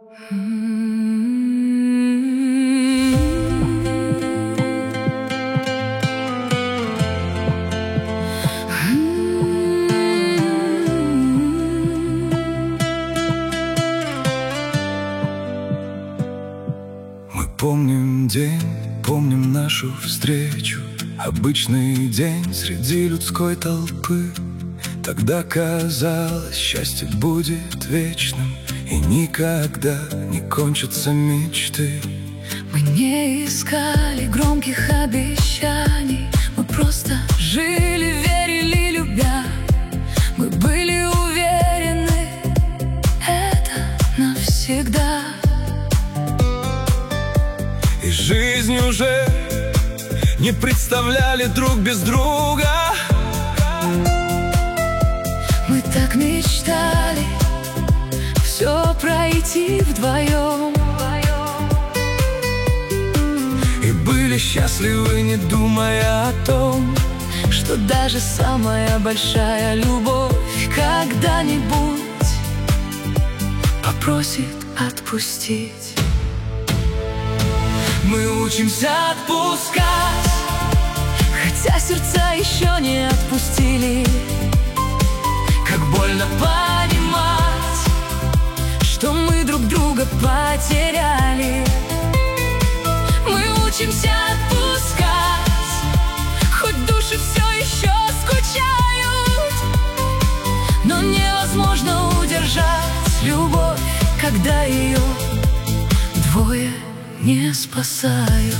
Мы помним день, помним нашу встречу. Обычный день среди людской толпы. Тогда казалось, счастье будет вечным, и никогда не кончатся мечты. Мы не искали громких обещаний, мы просто жили, верили, любя. Мы были уверены, это навсегда. И жизнь уже не представляли друг без друга. Мы так мечтали все пройти вдвоем, и были счастливы, не думая о том, что даже самая большая любовь когда-нибудь попросит отпустить. Мы учимся отпускать, хотя сердца еще не отпустили. как больно Понимать, что мы друг друга потеряли. Мы учимся отпускать, хоть души все еще скучают. Но невозможно удержать любовь, когда ее двое не спасают.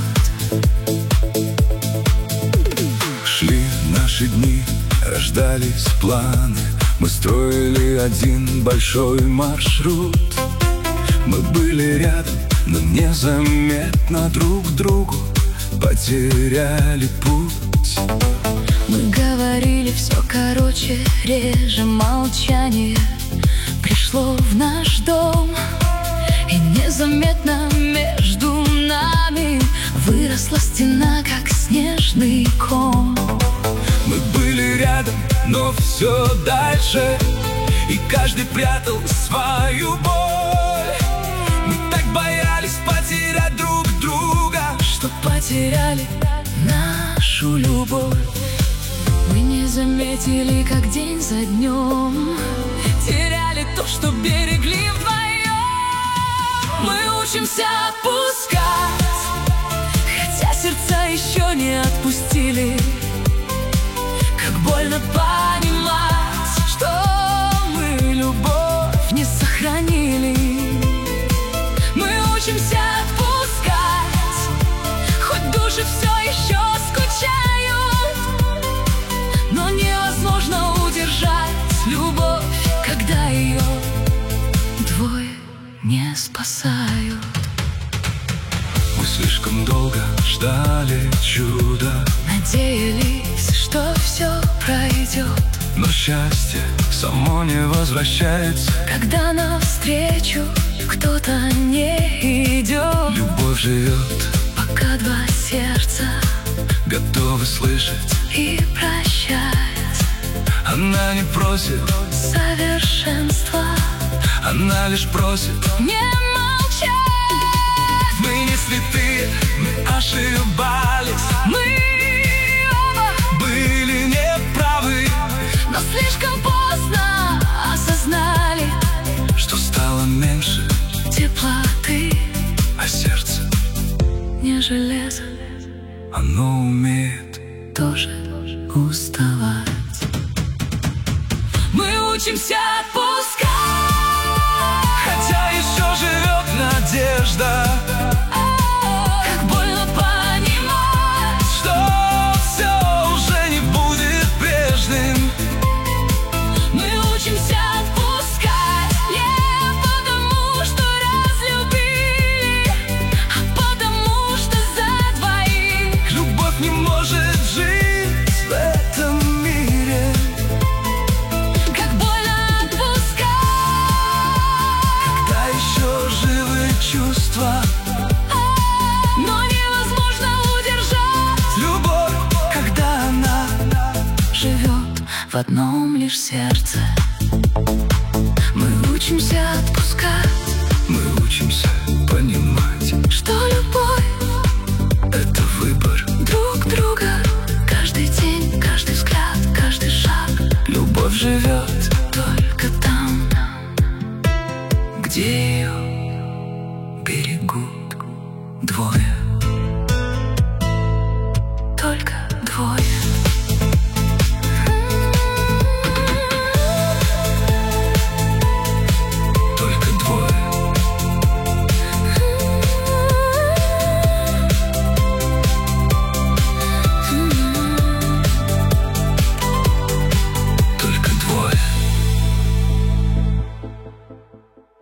Шли наши дни, рождались планы. Мы строили один большой маршрут. Мы были рядом, но незаметно друг другу потеряли путь. Мы говорили все короче, реже молчание пришло в наш дом. И незаметно между нами выросла стена, как снежный ком. Мы были рядом, но все дальше, и каждый прятал свою боль. Мы так боялись потерять друг друга, что потеряли нашу любовь. Мы не заметили, как день за днем теряли то, что берегли вдвоем. Мы учимся отпускать, хотя сердца еще не отпустили. Как больно понимать, что мы любовь не сохранили. Мы учимся отпускать, хоть души все еще скучают. Но невозможно удержать любовь, когда ее двое не спасают. Мы слишком долго ждали чуда, надеялись, что все пройдет. но счастье само не возвращается, когда навстречу кто-то не идет. любовь живет, пока два сердца готовы слышать и прощать. Она не просит Совершенства, она лишь просит. не молчать. Мы не святые, мы ошибались, Мы оба, были неправы, но слишком поздно осознали что стало меньше, теплоты. а сердце, Не железо оно умеет. тоже уставать. Мы учимся отпускать, Хотя еще живет надежда, как больно понимать, что все уже не будет прежним. мы учимся отпускать не потому, что разлюбили, а потому, что за двоих. Любовь не может жить в этом мире. Как больно отпускать, Когда еще живы чувства, но невозможно удержать любовь, когда она живет в одном лишь сердце. Мы учимся отпускать,